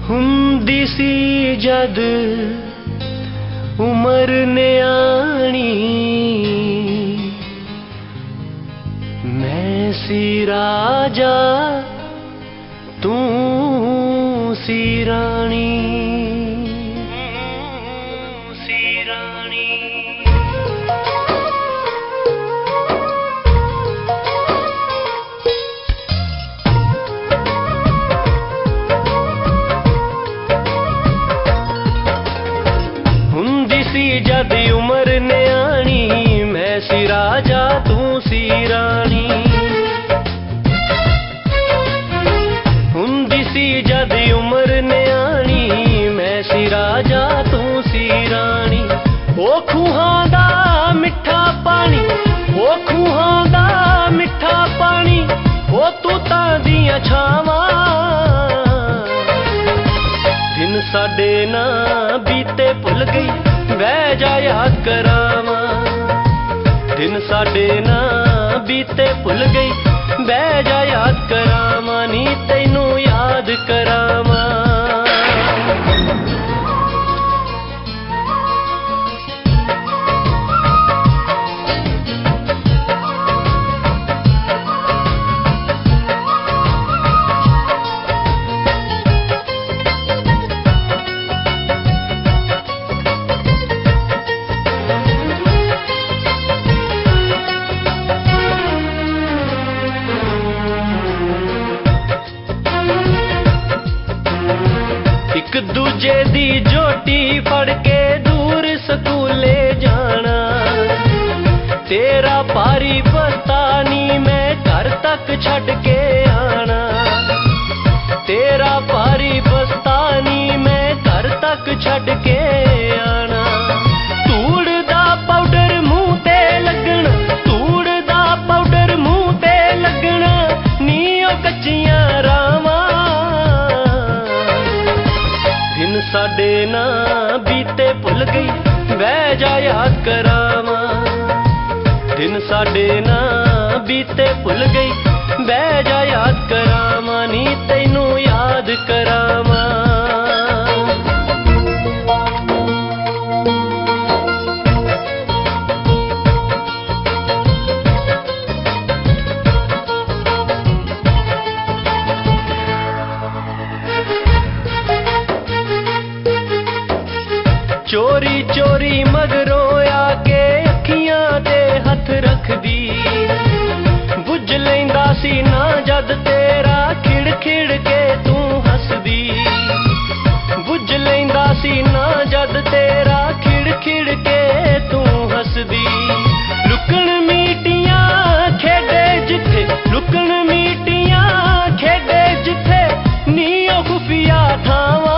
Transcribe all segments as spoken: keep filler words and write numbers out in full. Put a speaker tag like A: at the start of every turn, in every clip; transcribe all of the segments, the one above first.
A: हुंदी सी जद उमर न्याणी, मैं सी राजा तू सी रानी। सी रानी हुंदी सी जद उमर न्याणी, मैं सी राजा तू सी रानी। हुंदी सी जद उमर न्याणी, मैं सी राजा तू सी रानी। ओ खूहां दा मिठा पानी, ओ खूहां दा मिठा पानी, ओ तू तां दियां छावां। दिन साडे ना बीते भुल गई, बह जा याद करावां। दिन साडे ना बीते भुल गई, बह जा याद करावां नी तैनू याद करावां। एक दूजे दी जोटी फड़ के दूर स्कूले जाना, तेरा भारी बस्तानी मैं घर तक छड़ के आना। तेरा भारी बस्तानी मैं घर तक छड़ के आना। धूड़ दा पाउडर मुंह ते लगना, धूड़ दा पाउडर मुंह ते लगना, नी ओ कच्चियां रावां। दिन साडे ना बीते भुल गई, बह जा याद करावां। दिन साडे ना बीते भुल गई, बह जा याद करावां नी तैनू याद करावां। चोरी चोरी मगरों आके अखियां ते हथ रख दी, बुझ लैंदा सी ना जद तेरा खिड़ खिड़ के तू हसदी। बुझ लैंदा सी ना जद तेरा खिड़ खिड़ के तू हसदी। लुकण मीटियां खेडे जिथे, लुकण मीटियां खेडे जिथे, नी ओ खुफिया ठावां।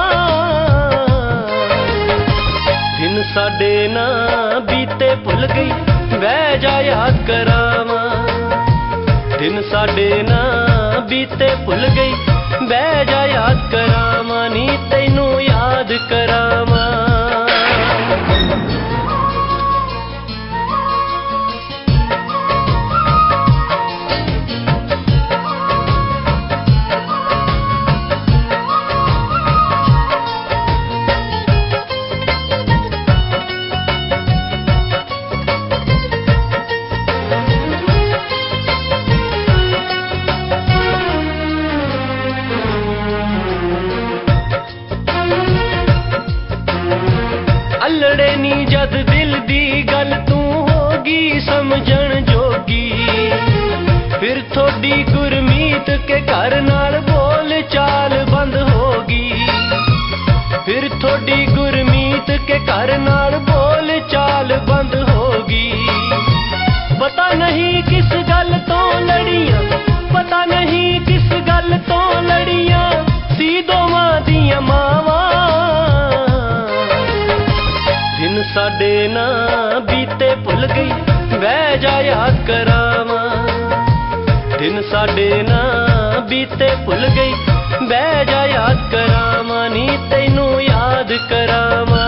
A: दिन साडे ना बीते भुल गई, बह जा याद करावां। दिन साडे ना बीते भुल गई, बह जा याद करावां नी तैनू याद करावां। अल्लड़े नी जद दिल दी गल तू होगी समझण जोगी, फिर थोड़ी गुरमीत के घर नाल बोल चाल बंद होगी। फिर थोड़ी गुरमीत के घर नाल बोल चाल बंद होगी। पता नहीं किस गल तो लड़ियां, पता नहीं किस गल तो लड़ियां, सी दोवां दियां मावां। दिन साडे ना बीते भुल गई, बह जा याद करावां। दिन साडे ना बीते भुल गई, बह जा याद करावां नी तैनू याद करावां।